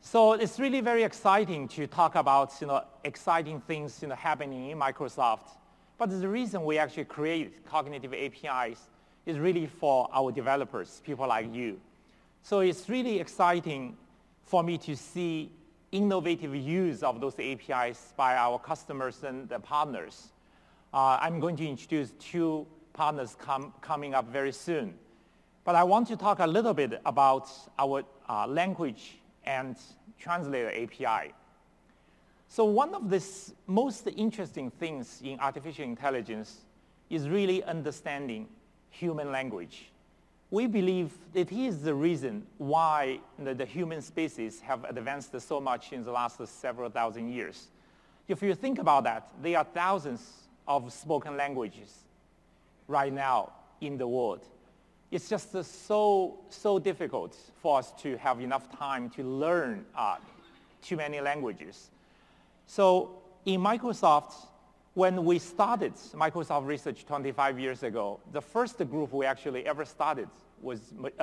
So it's really very exciting to talk about exciting things happening in Microsoft. But the reason we actually create cognitive APIs is really for our developers, people like you. So it's really exciting for me to see innovative use of those APIs by our customers and the partners. I'm going to introduce two partners coming up very soon. But I want to talk a little bit about our language and translator API. So one of the most interesting things in artificial intelligence is really understanding human language. We believe it is the reason why the human species have advanced so much in the last several thousand years. If you think about that, there are thousands of spoken languages right now in the world. It's just so difficult for us to have enough time to learn too many languages. So in Microsoft, when we started Microsoft Research 25 years ago, the first group we actually ever started was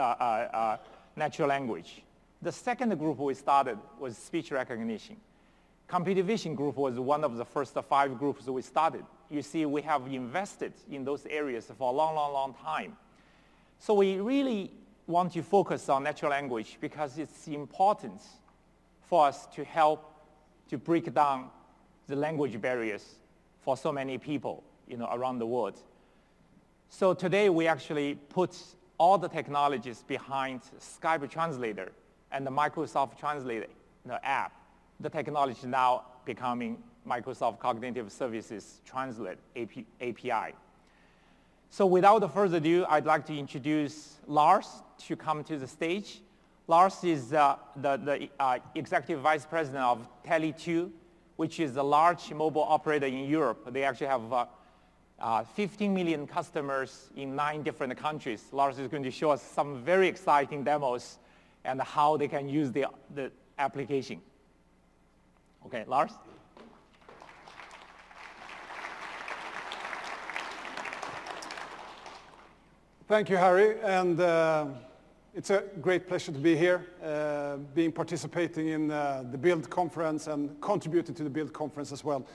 natural language. The second group we started was speech recognition. Computer vision group was one of the first 5 groups we started. You see, we have invested in those areas for a long time. So we really want to focus on natural language because it's important for us to help to break down the language barriers for so many people around the world. So today we actually put all the technologies behind Skype Translator and the Microsoft Translator app. The technology now becoming Microsoft Cognitive Services Translate API. So without further ado, I'd like to introduce Lars to come to the stage. Lars is the Executive Vice President of Tele2, which is a large mobile operator in Europe. They actually have 15 million customers in 9 different countries. Lars is going to show us some very exciting demos and how they can use the application. Okay, Lars? Thank you, Harry, and it's a great pleasure to be here, participating in the Build conference and contributing to the Build conference as well.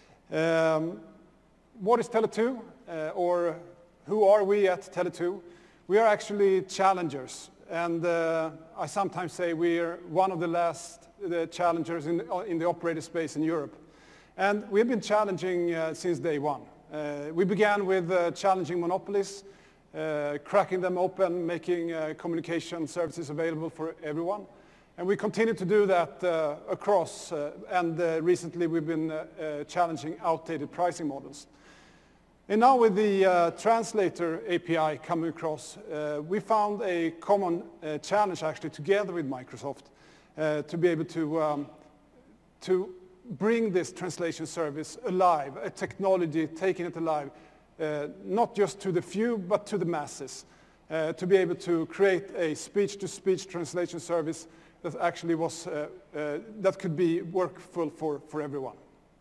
What is Tele2, or who are we at Tele2? We are actually challengers, and I sometimes say we are one of the last challengers in the operator space in Europe. And we've been challenging since day one. We began with challenging monopolies, cracking them open, making communication services available for everyone. And we continue to do that across, and recently we've been challenging outdated pricing models. And now with the translator API coming across, we found a common challenge actually together with Microsoft to be able to bring this translation service alive, a technology, taking it alive, not just to the few, but to the masses, to be able to create a speech-to-speech translation service that actually was, that could be workful for everyone.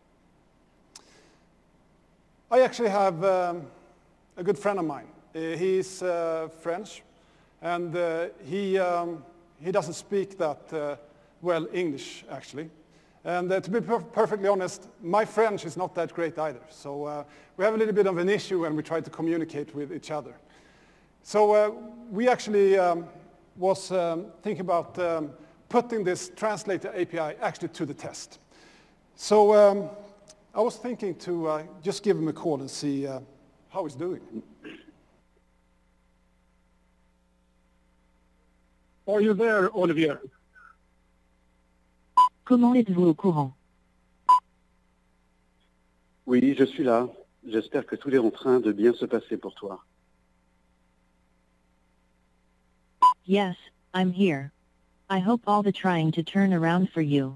I actually have a good friend of mine. He's French, and he doesn't speak that well English, actually. And to be perfectly honest, my French is not that great either. So we have a little bit of an issue when we try to communicate with each other. So we actually was thinking about putting this translator API actually to the test. So I was thinking to just give him a call and see how he's doing. Are you there, Olivier? Comment êtes-vous au courant? Oui, je suis là. J'espère que tout est en train de bien se passer pour toi. Yes, I'm here. I hope all the trying to turn around for you.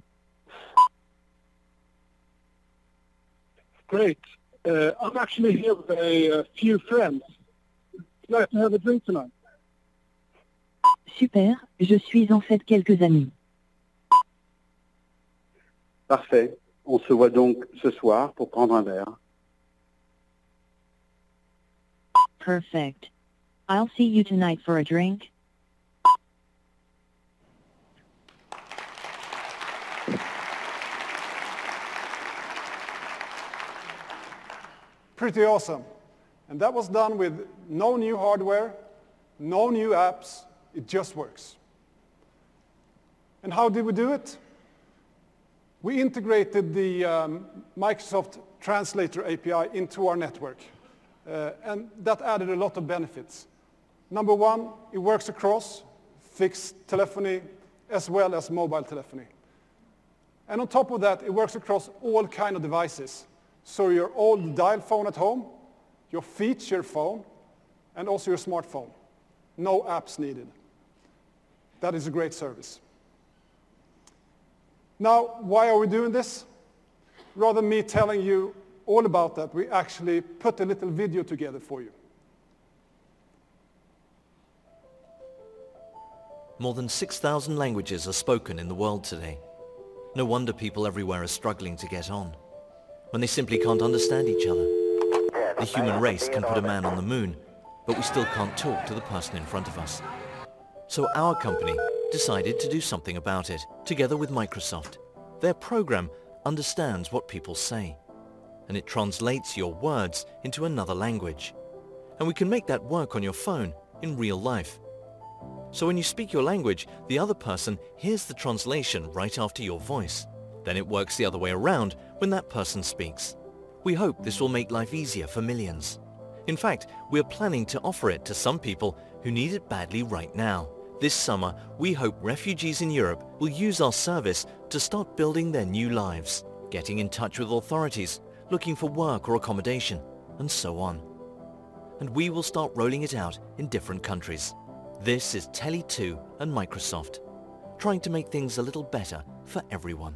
Great. I'm actually here with a few friends. Would you like to have a drink tonight? Super, je suis en fait quelques amis. Parfait. On se voit donc ce soir pour prendre un verre. Perfect. I'll see you tonight for a drink. pretty awesome. And that was done with no new hardware, no new apps. It just works. And how did we do it? We integrated the Microsoft Translator API into our network. And that added a lot of benefits. Number one, it works across fixed telephony as well as mobile telephony. And on top of that, it works across all kinds of devices. So your old dial phone at home, your feature phone, and also your smartphone. No apps needed. That is a great service. Now, why are we doing this? Rather than me telling you all about that, we actually put a little video together for you. More than 6,000 languages are spoken in the world today. No wonder people everywhere are struggling to get on, when they simply can't understand each other. The human race can put a man on the moon, but we still can't talk to the person in front of us. So our company decided to do something about it, together with Microsoft. Their program understands what people say, and it translates your words into another language. And we can make that work on your phone in real life. So when you speak your language, the other person hears the translation right after your voice. Then it works the other way around when that person speaks. We hope this will make life easier for millions. In fact, we're planning to offer it to some people who need it badly right now. This summer, we hope refugees in Europe will use our service to start building their new lives, getting in touch with authorities, looking for work or accommodation, and so on. And we will start rolling it out in different countries. This is Tele2 and Microsoft, trying to make things a little better for everyone.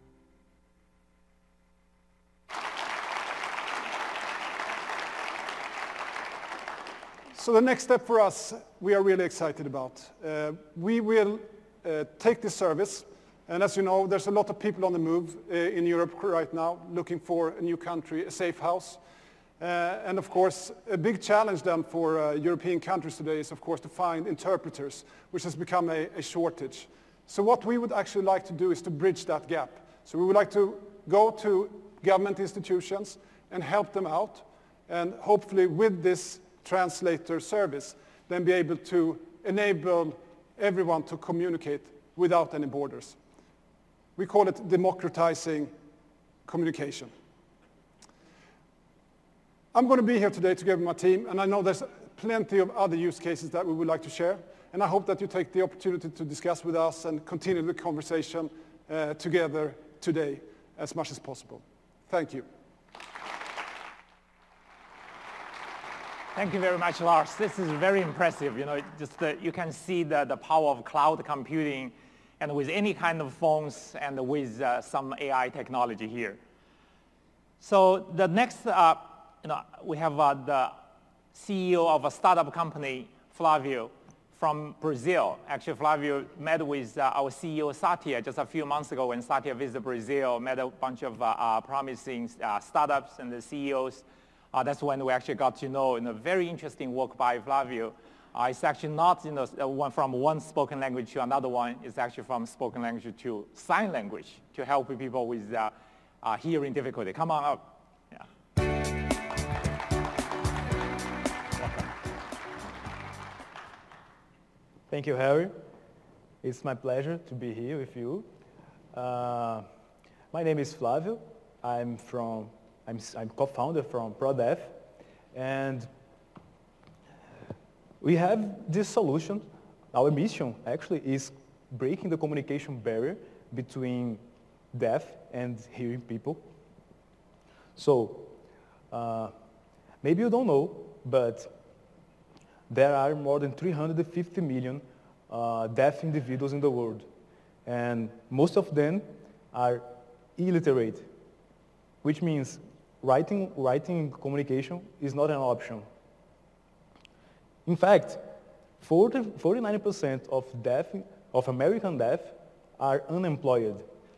So the next step for us, we are really excited about. We will take this service, and as you know, there's a lot of people on the move in Europe right now, looking for a new country, a safe house. And of course, a big challenge then for European countries today is, of course, to find interpreters, which has become a shortage. So what we would actually like to do is to bridge that gap. So we would like to go to government institutions and help them out, and hopefully with this translator service, then be able to enable everyone to communicate without any borders. We call it democratizing communication. I'm going to be here today together with my team, and I know there's plenty of other use cases that we would like to share, and I hope that you take the opportunity to discuss with us and continue the conversation together today as much as possible. Thank you. Thank you very much, Lars. This is very impressive. You know, you can see the power of cloud computing, and with any kind of phones and with some AI technology here. So the next, we have the CEO of a startup company, Flavio, from Brazil. Actually, Flavio met with our CEO, Satya, just a few months ago when Satya visited Brazil, met a bunch of promising startups and the CEOs. That's when we actually got to know very interesting work by Flavio. It's actually not from one spoken language to another one. It's actually from spoken language to sign language to help people with hearing difficulty. Come on up. Yeah. Welcome. Thank you, Harry. It's my pleasure to be here with you. My name is Flavio. I'm co-founder from ProDef, and we have this solution. Our mission actually is breaking the communication barrier between deaf and hearing people. So maybe you don't know, but there are more than 350 million deaf individuals in the world, and most of them are illiterate, which means writing communication is not an option. In fact, 49% of American deaf are unemployed.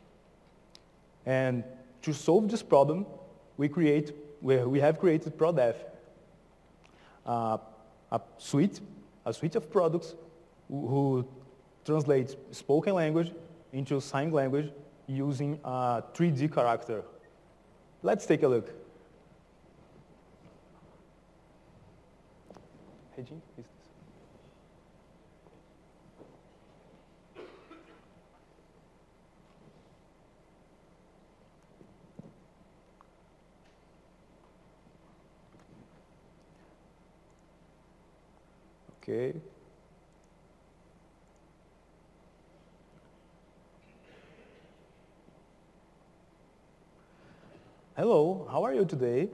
And to solve this problem, we have created ProDef, a suite of products who translate spoken language into sign language using a 3D character. Let's take a look. Regine, is this? Okay. Hello, how are you today?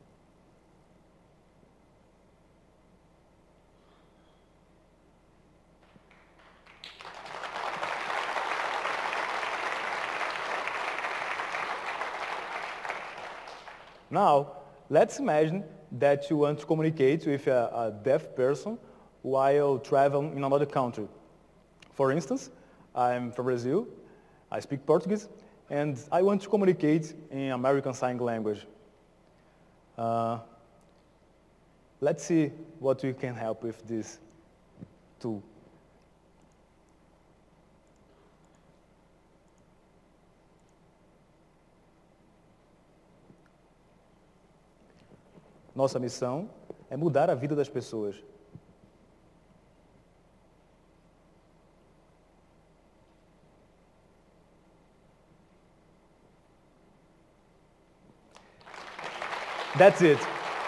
Now, let's imagine that you want to communicate with a deaf person while traveling in another country. For instance, I'm from Brazil, I speak Portuguese, and I want to communicate in American Sign Language. Let's see what we can help with this tool. Nossa missão é mudar a vida das pessoas. That's it.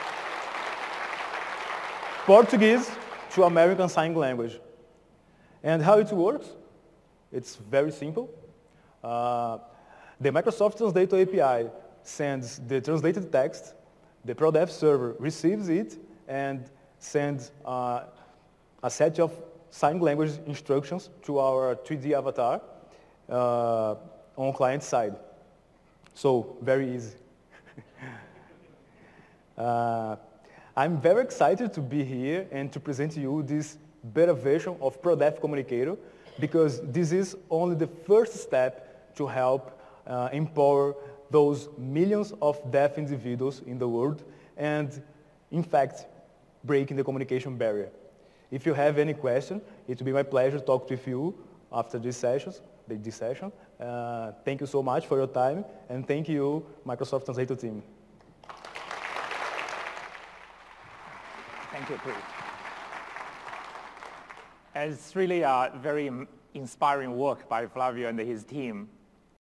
Portuguese to American Sign Language. And how it works? It's very simple. The Microsoft Translator API sends the translated text, the ProDef server receives it and sends a set of sign language instructions to our 3D avatar on client side. So, very easy. I'm very excited to be here and to present to you this beta version of ProDef Communicator because this is only the first step to help empower those millions of deaf individuals in the world and, in fact, breaking the communication barrier. If you have any question, it will be my pleasure to talk with you after this session. Thank you so much for your time, and thank you, Microsoft Translator team. Thank you, Chris. It's really a very inspiring work by Flavio and his team.